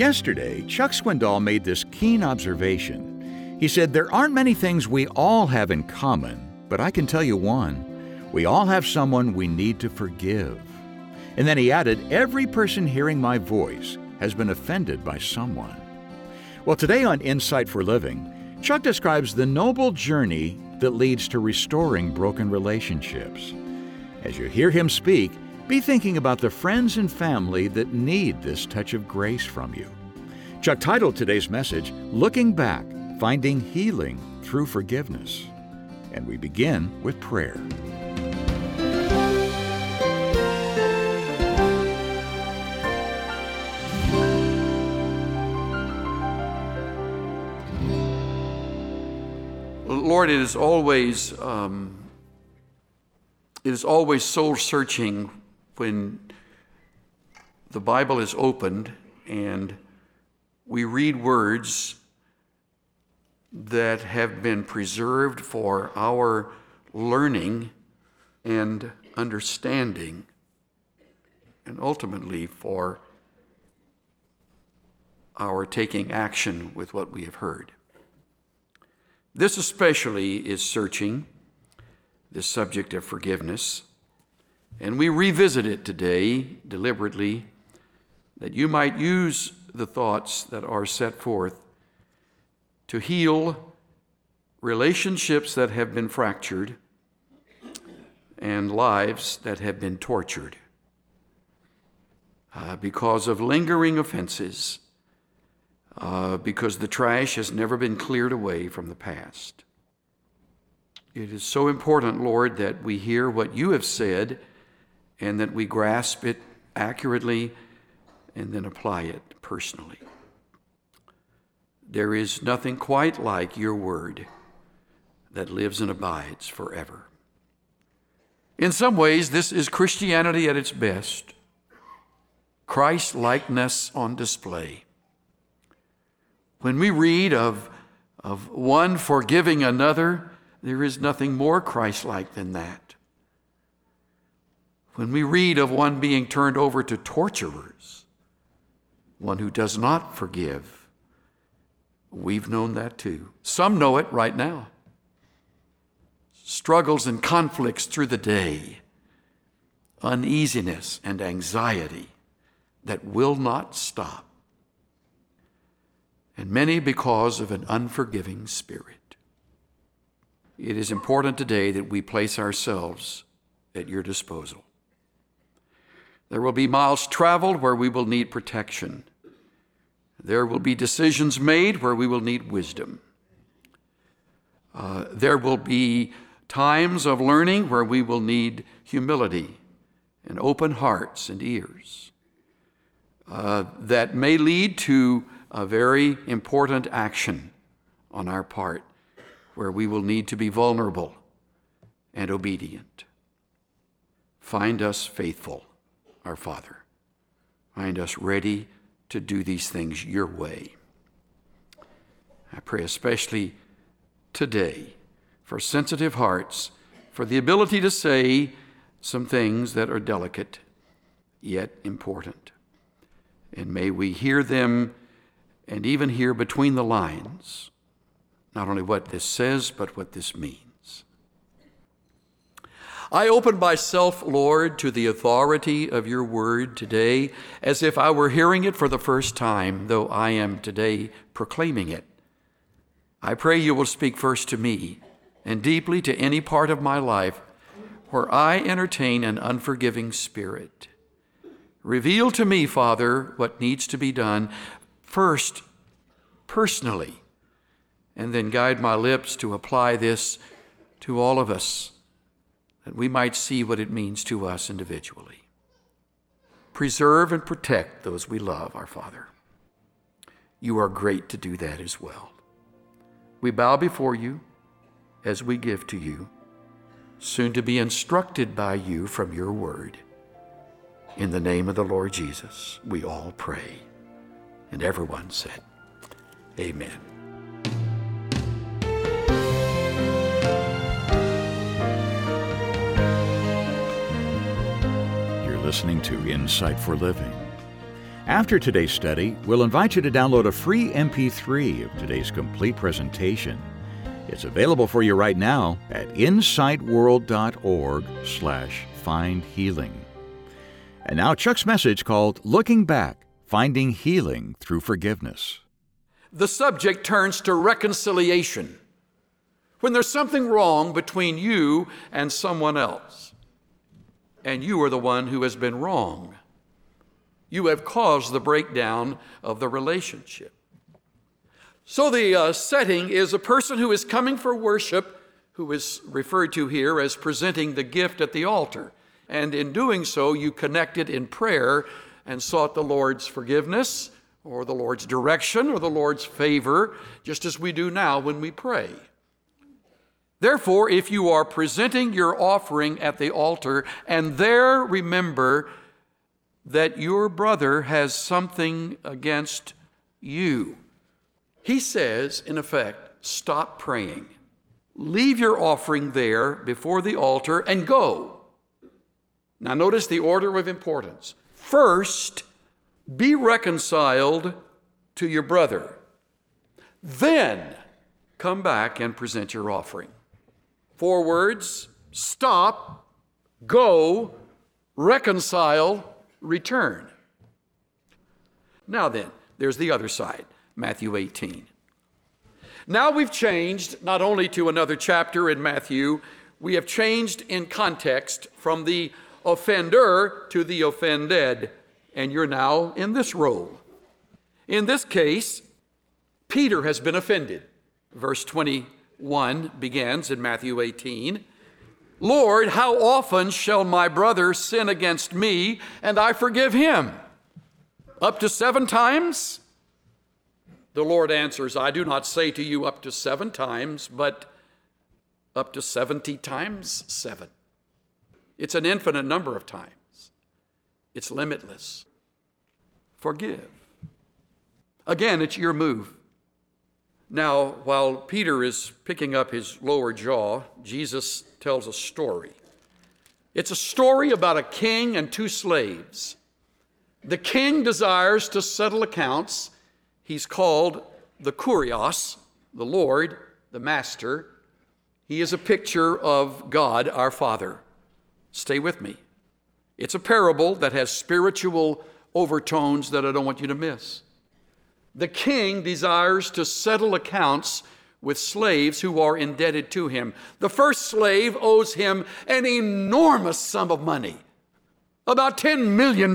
Yesterday, Chuck Swindoll made this keen observation. He said, "There aren't many things we all have in common, but I can tell you one. We all have someone we need to forgive." And then he added, "Every person hearing my voice has been offended by someone." Well, today on Insight for Living, Chuck describes the noble journey that leads to restoring broken relationships. As you hear him speak, be thinking about the friends and family that need this touch of grace from you. Chuck titled today's message, "Looking Back, Finding Healing Through Forgiveness." And we begin with prayer. Lord, it is always soul-searching when the Bible is opened and we read words that have been preserved for our learning and understanding, and ultimately for our taking action with what we have heard. This especially is searching, the subject of forgiveness, and we revisit it today deliberately, that you might use the thoughts that are set forth to heal relationships that have been fractured and lives that have been tortured because of lingering offenses, because the trash has never been cleared away from the past. It is so important, Lord, that we hear what you have said and that we grasp it accurately and then apply it personally. There is nothing quite like your word that lives and abides forever. In some ways, this is Christianity at its best, Christ-likeness on display. When we read of one forgiving another, there is nothing more Christ-like than that. When we read of one being turned over to torturers, one who does not forgive, we've known that too. Some know it right now. Struggles and conflicts through the day, uneasiness and anxiety that will not stop, and many because of an unforgiving spirit. It is important today that we place ourselves at your disposal. There will be miles traveled where we will need protection. There will be decisions made where we will need wisdom. There will be times of learning where we will need humility and open hearts and ears. That may lead to a very important action on our part where we will need to be vulnerable and obedient. Find us faithful, our Father. Find us ready to do these things your way. I pray especially today for sensitive hearts, for the ability to say some things that are delicate yet important. And may we hear them and even hear between the lines, not only what this says, but what this means. I open myself, Lord, to the authority of your word today as if I were hearing it for the first time, though I am today proclaiming it. I pray you will speak first to me and deeply to any part of my life where I entertain an unforgiving spirit. Reveal to me, Father, what needs to be done first personally, and then guide my lips to apply this to all of us, that we might see what it means to us individually. Preserve and protect those we love, our Father. You are great to do that as well. We bow before you as we give to you, soon to be instructed by you from your word. In the name of the Lord Jesus, we all pray. And everyone said, Amen. You're listening to Insight for Living. After today's study, we'll invite you to download a free MP3 of today's complete presentation. It's available for you right now at insightworld.org/findhealing. And now Chuck's message called Looking Back, Finding Healing Through Forgiveness. The subject turns to reconciliation. When there's something wrong between you and someone else, and you are the one who has been wrong, you have caused the breakdown of the relationship. So the setting is a person who is coming for worship, who is referred to here as presenting the gift at the altar. And in doing so, you connected in prayer and sought the Lord's forgiveness, or the Lord's direction, or the Lord's favor, just as we do now when we pray. Therefore, if you are presenting your offering at the altar and there remember that your brother has something against you, he says, in effect, stop praying. Leave your offering there before the altar and go. Now notice the order of importance. First, be reconciled to your brother. Then come back and present your offering. 4 words: stop, go, reconcile, return. Now then, there's the other side, Matthew 18. Now we've changed not only to another chapter in Matthew, we have changed in context from the offender to the offended, and you're now in this role. In this case, Peter has been offended. Verse 21 begins in Matthew 18. Lord, how often shall my brother sin against me and I forgive him? Up to 7 times? The Lord answers, I do not say to you up to 7 times, but up to 70 times 7. It's an infinite number of times. It's limitless. Forgive. Again, it's your move. Now, while Peter is picking up his lower jaw, Jesus tells a story. It's a story about a king and 2 slaves. The king desires to settle accounts. He's called the Kurios, the Lord, the Master. He is a picture of God, our Father. Stay with me. It's a parable that has spiritual overtones that I don't want you to miss. The king desires to settle accounts with slaves who are indebted to him. The first slave owes him an enormous sum of money, about $10 million.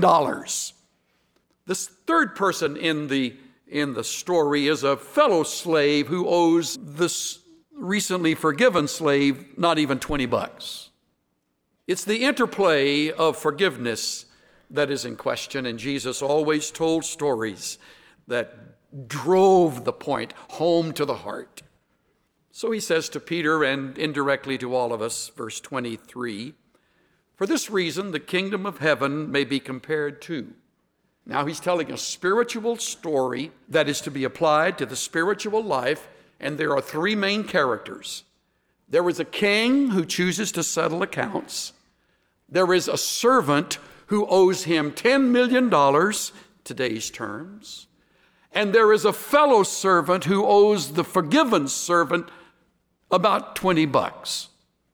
This third person in the story is a fellow slave who owes this recently forgiven slave not even $20. It's the interplay of forgiveness that is in question, and Jesus always told stories that drove the point home to the heart. So he says to Peter, and indirectly to all of us, verse 23, for this reason the kingdom of heaven may be compared to. Now he's telling a spiritual story that is to be applied to the spiritual life, and there are 3 main characters. There is a king who chooses to settle accounts. There is a servant who owes him $10 million, today's terms. And there is a fellow servant who owes the forgiven servant about $20.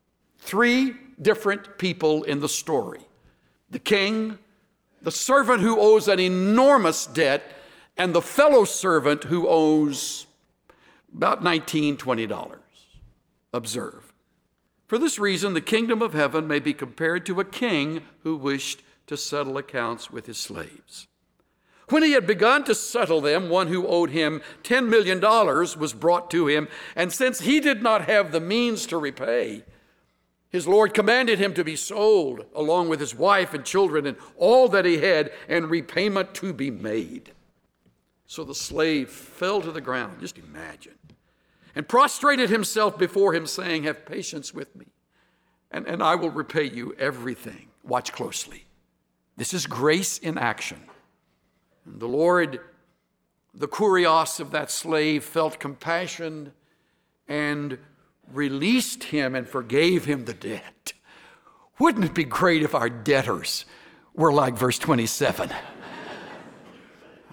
3 different people in the story. The king, the servant who owes an enormous debt, and the fellow servant who owes about $19, $20. Observe. For this reason, the kingdom of heaven may be compared to a king who wished to settle accounts with his slaves. When he had begun to settle them, one who owed him $10 million was brought to him, and since he did not have the means to repay, his Lord commanded him to be sold, along with his wife and children and all that he had, and repayment to be made. So the slave fell to the ground, just imagine, and prostrated himself before him, saying, have patience with me, and I will repay you everything. Watch closely. This is grace in action. And the Lord, the Kurios of that slave, felt compassion and released him and forgave him the debt. Wouldn't it be great if our debtors were like verse 27?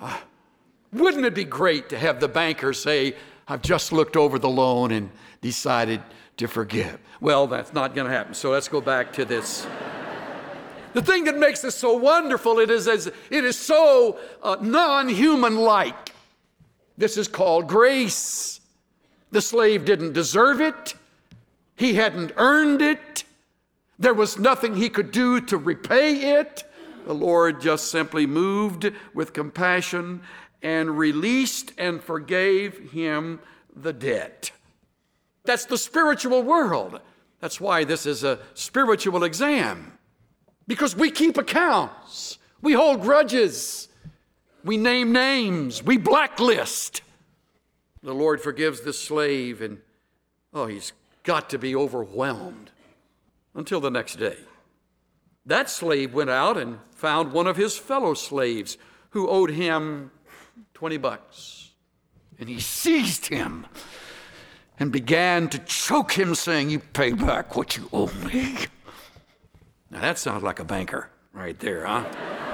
Wouldn't it be great to have the banker say, I've just looked over the loan and decided to forgive? Well, that's not going to happen. So let's go back to this. The thing that makes this so wonderful, it is so non-human-like. This is called grace. The slave didn't deserve it. He hadn't earned it. There was nothing he could do to repay it. The Lord just simply moved with compassion and released and forgave him the debt. That's the spiritual world. That's why this is a spiritual exam. Because we keep accounts. We hold grudges. We name names. We blacklist. The Lord forgives the slave, and he's got to be overwhelmed until the next day. That slave went out and found one of his fellow slaves who owed him $20. And he seized him and began to choke him, saying, "You pay back what you owe me." Now that sounds like a banker right there, huh?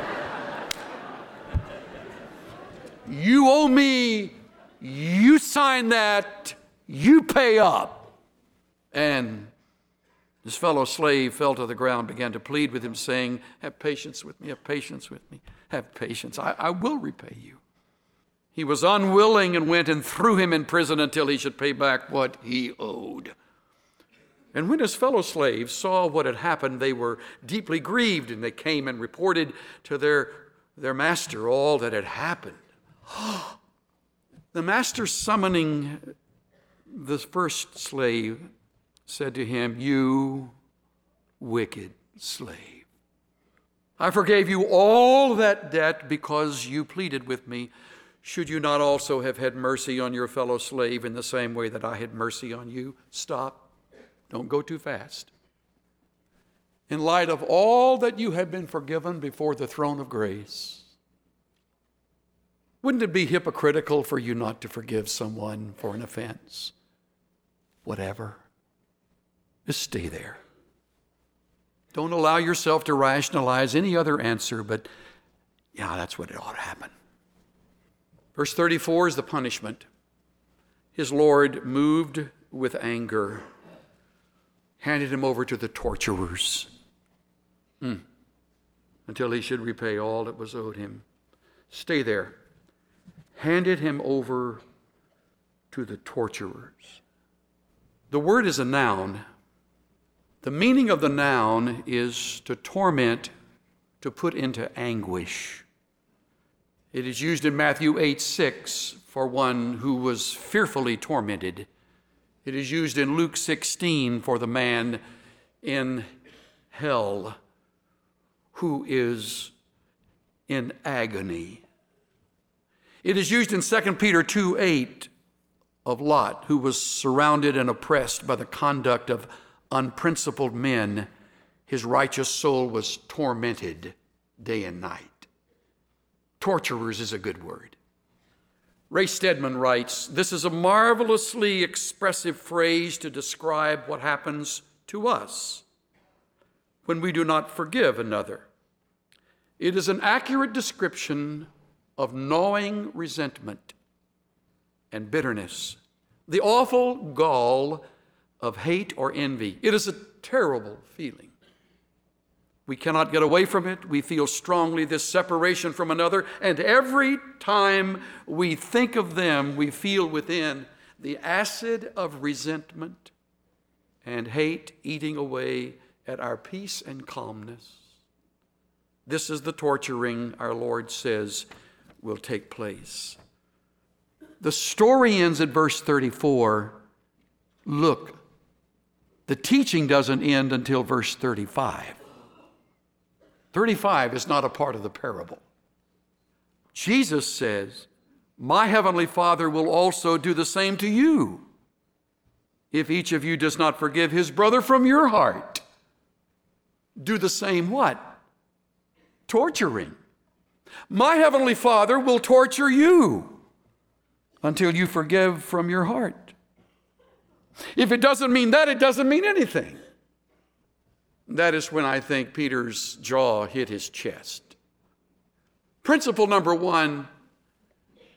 You owe me, you sign that, you pay up. And his fellow slave fell to the ground, began to plead with him, saying, "Have patience with me, have patience with me, have patience. I will repay you." He was unwilling and went and threw him in prison until he should pay back what he owed. And when his fellow slaves saw what had happened, they were deeply grieved, and they came and reported to their master all that had happened. The master, summoning the first slave, said to him, "You wicked slave, I forgave you all that debt because you pleaded with me. Should you not also have had mercy on your fellow slave in the same way that I had mercy on you?" Stop. Don't go too fast. In light of all that you have been forgiven before the throne of grace, wouldn't it be hypocritical for you not to forgive someone for an offense? Whatever. Just stay there. Don't allow yourself to rationalize any other answer, but that's what it ought to happen. Verse 34 is the punishment. His Lord, moved with anger, handed him over to the torturers until he should repay all that was owed him. Stay there. Handed him over to the torturers. The word is a noun. The meaning of the noun is to torment, to put into anguish. It is used in Matthew 8:6 for one who was fearfully tormented. It is used in Luke 16 for the man in hell who is in agony. It is used in 2 Peter 2:8 of Lot, who was surrounded and oppressed by the conduct of unprincipled men. His righteous soul was tormented day and night. Torturers is a good word. Ray Stedman writes, "This is a marvelously expressive phrase to describe what happens to us when we do not forgive another. It is an accurate description of gnawing resentment and bitterness, the awful gall of hate or envy. It is a terrible feeling. We cannot get away from it. We feel strongly this separation from another, and every time we think of them, we feel within the acid of resentment and hate eating away at our peace and calmness. This is the torturing our Lord says will take place." The story ends at verse 34. Look, the teaching doesn't end until verse 35. 35 is not a part of the parable. Jesus says, "My heavenly Father will also do the same to you if each of you does not forgive his brother from your heart." Do the same what? Torturing. My heavenly Father will torture you until you forgive from your heart. If it doesn't mean that, it doesn't mean anything. That is when I think Peter's jaw hit his chest. Principle number one,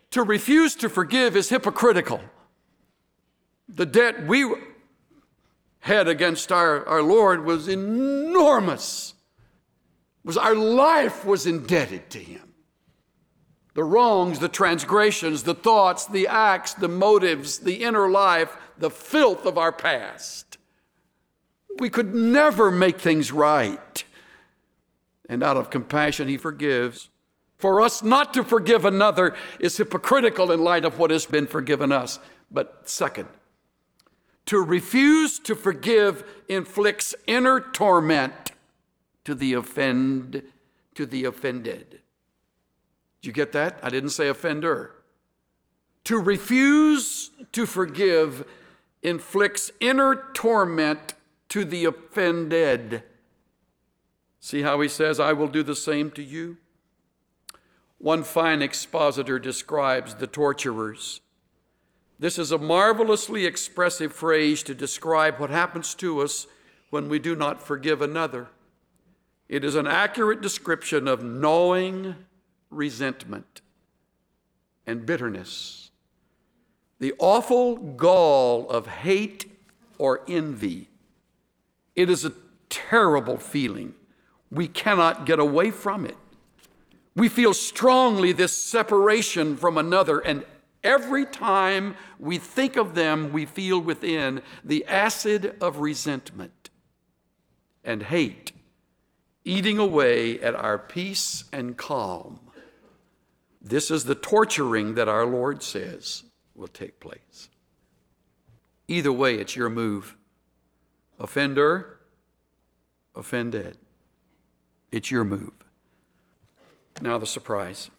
To refuse to forgive is hypocritical. The debt we had against our Lord was enormous. Our life was indebted to him. The wrongs, the transgressions, the thoughts, the acts, the motives, the inner life, the filth of our past. We could never make things right. And out of compassion, he forgives. For us not to forgive another is hypocritical in light of what has been forgiven us. But second, to refuse to forgive inflicts inner torment to the offended. Did you get that? I didn't say offender. To refuse to forgive inflicts inner torment to the offended. See how he says, I will do the same to you? One fine expositor describes the torturers. This is a marvelously expressive phrase to describe what happens to us when we do not forgive another. It is an accurate description of gnawing resentment and bitterness, the awful gall of hate or envy. It is a terrible feeling. We cannot get away from it. We feel strongly this separation from another, and every time we think of them, we feel within the acid of resentment and hate eating away at our peace and calm. This is the torturing that our Lord says will take place. Either way, it's your move. Offender, offended. It's your move. Now the surprise.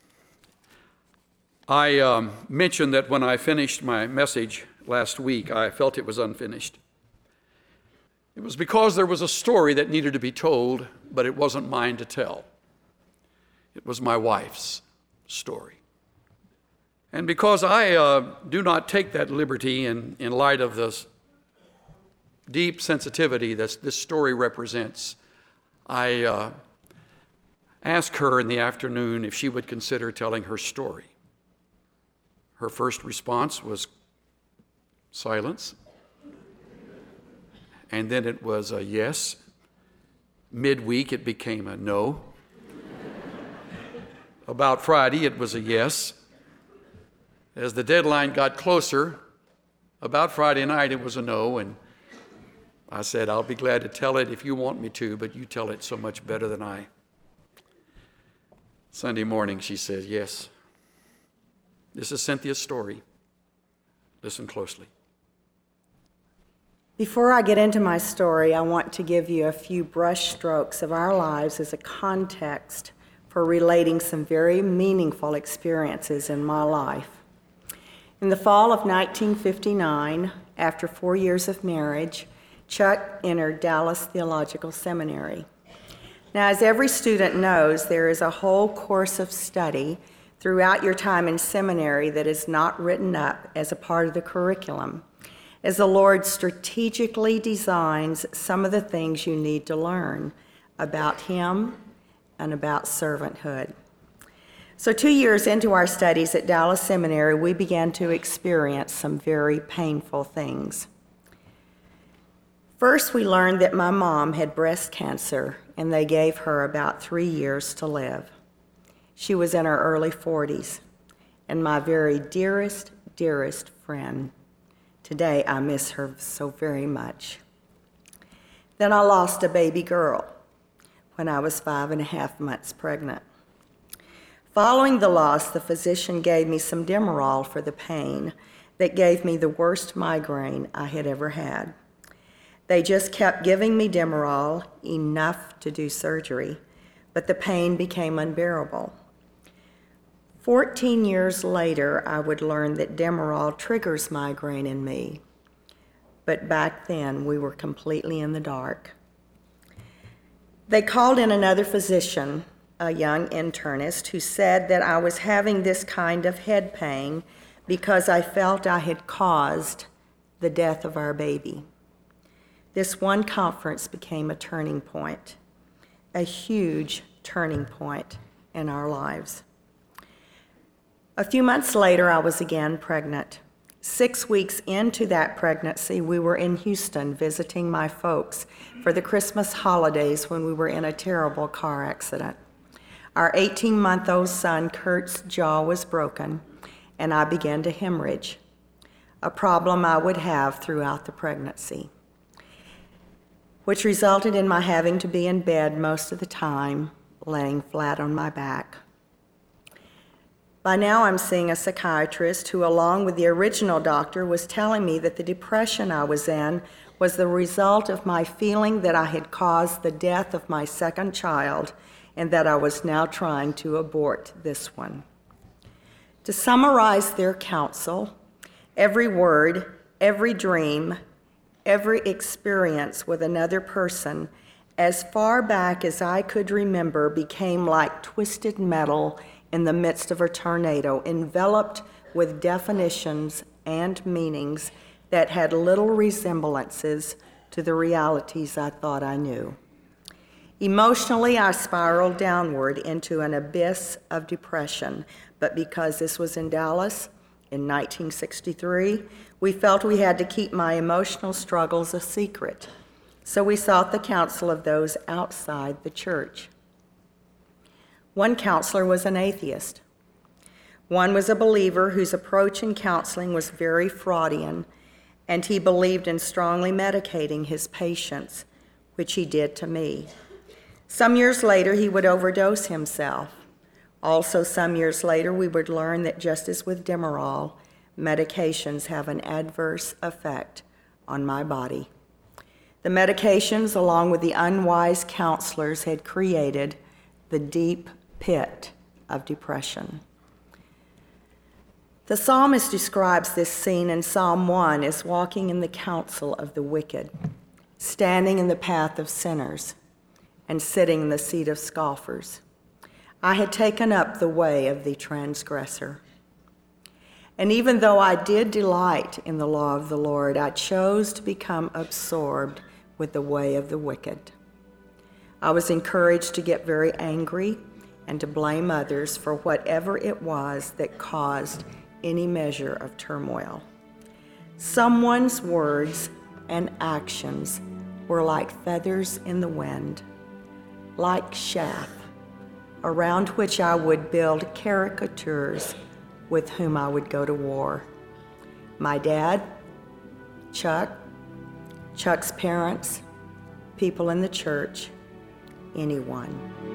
I mentioned that when I finished my message last week, I felt it was unfinished. It was because there was a story that needed to be told, but it wasn't mine to tell. It was my wife's story. And because I do not take that liberty in light of the deep sensitivity that this story represents, I asked her in the afternoon if she would consider telling her story. Her first response was silence. And then it was a yes. Midweek, it became a no. About Friday, it was a yes. As the deadline got closer, about Friday night, it was a no. And I said, I'll be glad to tell it if you want me to, but you tell it so much better than I. Sunday morning, she says, yes. This is Cynthia's story. Listen closely. Before I get into my story, I want to give you a few brush strokes of our lives as a context for relating some very meaningful experiences in my life. In the fall of 1959, after 4 years of marriage, Chuck entered Dallas Theological Seminary. Now, as every student knows, there is a whole course of study throughout your time in seminary that is not written up as a part of the curriculum, as the Lord strategically designs some of the things you need to learn about Him and about servanthood. So 2 years into our studies at Dallas Seminary, we began to experience some very painful things. First, we learned that my mom had breast cancer, and they gave her about 3 years to live. She was in her early 40s, and my very dearest, dearest friend. Today, I miss her so very much. Then I lost a baby girl when I was 5.5 months pregnant. Following the loss, the physician gave me some Demerol for the pain that gave me the worst migraine I had ever had. They just kept giving me Demerol, enough to do surgery, but the pain became unbearable. 14 years later, I would learn that Demerol triggers migraine in me. But back then, we were completely in the dark. They called in another physician, a young internist, who said that I was having this kind of head pain because I felt I had caused the death of our baby. This one conference became a turning point, a huge turning point in our lives. A few months later, I was again pregnant. 6 weeks into that pregnancy, we were in Houston visiting my folks for the Christmas holidays when we were in a terrible car accident. Our 18-month-old son, Kurt's jaw was broken, and I began to hemorrhage, a problem I would have throughout the pregnancy, which resulted in my having to be in bed most of the time, laying flat on my back. By now, I'm seeing a psychiatrist who, along with the original doctor, was telling me that the depression I was in was the result of my feeling that I had caused the death of my second child and that I was now trying to abort this one. To summarize their counsel, every word, every dream, every experience with another person, as far back as I could remember, became like twisted metal in the midst of a tornado, enveloped with definitions and meanings that had little resemblances to the realities I thought I knew. Emotionally, I spiraled downward into an abyss of depression, but because this was in Dallas in 1963, we felt we had to keep my emotional struggles a secret, so we sought the counsel of those outside the church. One counselor was an atheist. One was a believer whose approach in counseling was very Freudian, and he believed in strongly medicating his patients, which he did to me. Some years later, he would overdose himself. Also, some years later, we would learn that just as with Demerol, medications have an adverse effect on my body. The medications, along with the unwise counselors, had created the deep pit of depression. The psalmist describes this scene in Psalm 1 as walking in the counsel of the wicked, standing in the path of sinners, and sitting in the seat of scoffers. I had taken up the way of the transgressor. And even though I did delight in the law of the Lord, I chose to become absorbed with the way of the wicked. I was encouraged to get very angry and to blame others for whatever it was that caused any measure of turmoil. Someone's words and actions were like feathers in the wind, like chaff, around which I would build caricatures with whom I would go to war. My dad, Chuck's parents, people in the church, anyone.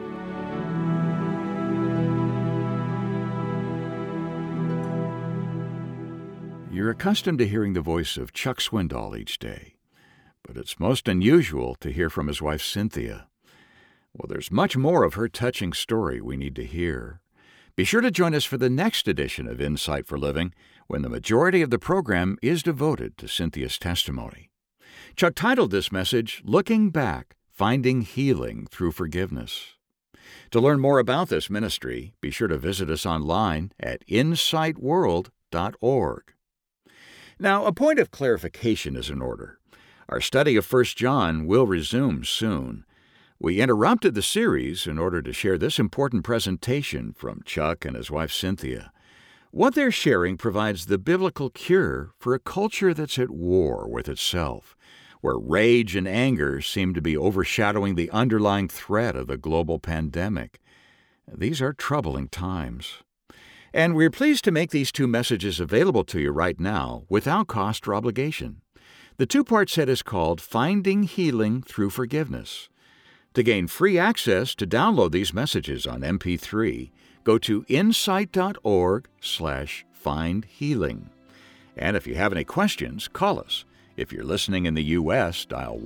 You're accustomed to hearing the voice of Chuck Swindoll each day, but it's most unusual to hear from his wife, Cynthia. Well, there's much more of her touching story we need to hear. Be sure to join us for the next edition of Insight for Living, when the majority of the program is devoted to Cynthia's testimony. Chuck titled this message, Looking Back, Finding Healing Through Forgiveness. To learn more about this ministry, be sure to visit us online at insightworld.org. Now, a point of clarification is in order. Our study of 1 John will resume soon. We interrupted the series in order to share this important presentation from Chuck and his wife Cynthia. What they're sharing provides the biblical cure for a culture that's at war with itself, where rage and anger seem to be overshadowing the underlying threat of the global pandemic. These are troubling times. And we're pleased to make these two messages available to you right now without cost or obligation. The two-part set is called Finding Healing Through Forgiveness. To gain free access to download these messages on MP3, go to insight.org/findhealing. And if you have any questions, call us. If you're listening in the U.S., dial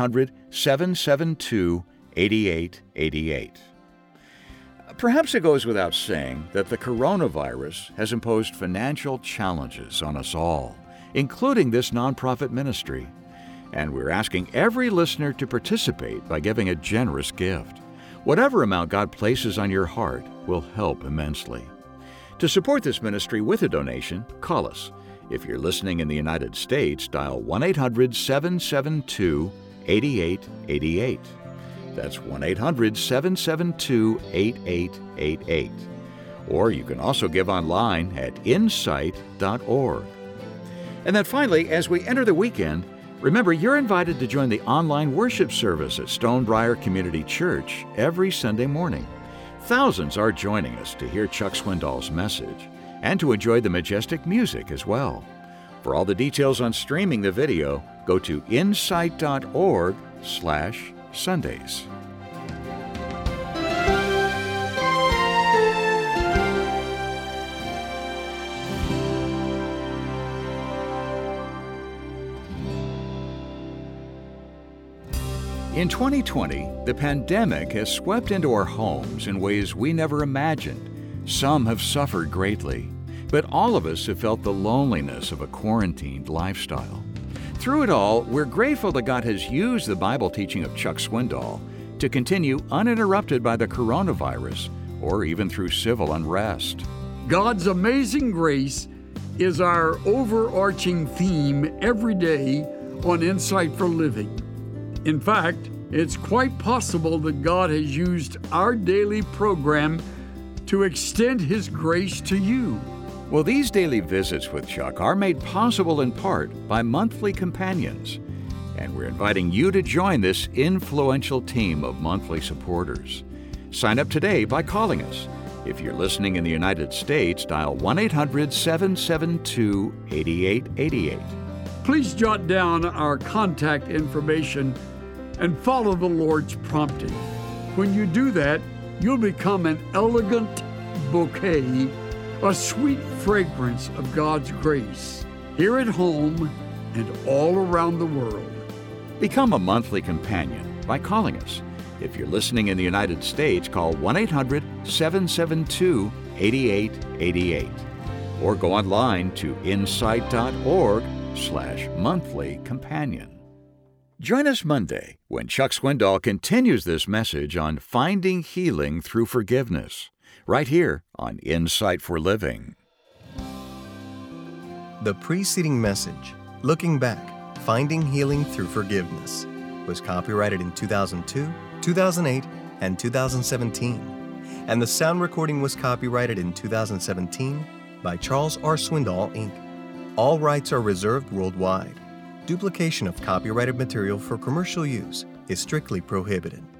1-800-772-8888. Perhaps it goes without saying that the coronavirus has imposed financial challenges on us all, including this nonprofit ministry. And we're asking every listener to participate by giving a generous gift. Whatever amount God places on your heart will help immensely. To support this ministry with a donation, call us. If you're listening in the United States, dial 1-800-772-8888. That's 1-800-772-8888. Or you can also give online at insight.org. And then finally, as we enter the weekend, remember you're invited to join the online worship service at Stonebriar Community Church every Sunday morning. Thousands are joining us to hear Chuck Swindoll's message and to enjoy the majestic music as well. For all the details on streaming the video, go to insight.org/Sundays. In 2020, the pandemic has swept into our homes in ways we never imagined. Some have suffered greatly, but all of us have felt the loneliness of a quarantined lifestyle. Through it all, we're grateful that God has used the Bible teaching of Chuck Swindoll to continue uninterrupted by the coronavirus or even through civil unrest. God's amazing grace is our overarching theme every day on Insight for Living. In fact, it's quite possible that God has used our daily program to extend His grace to you. Well, these daily visits with Chuck are made possible in part by monthly companions, and we're inviting you to join this influential team of monthly supporters. Sign up today by calling us. If you're listening in the United States, dial 1-800-772-8888. Please jot down our contact information and follow the Lord's prompting. When you do that, you'll become an elegant bouquet, a sweet fragrance of God's grace, here at home and all around the world. Become a monthly companion by calling us. If you're listening in the United States, call 1-800-772-8888 or go online to insight.org/monthlycompanion. Join us Monday when Chuck Swindoll continues this message on finding healing through forgiveness, right here on Insight for Living. The preceding message, Looking Back, Finding Healing Through Forgiveness, was copyrighted in 2002, 2008, and 2017, and the sound recording was copyrighted in 2017 by Charles R. Swindoll, Inc. All rights are reserved worldwide. Duplication of copyrighted material for commercial use is strictly prohibited.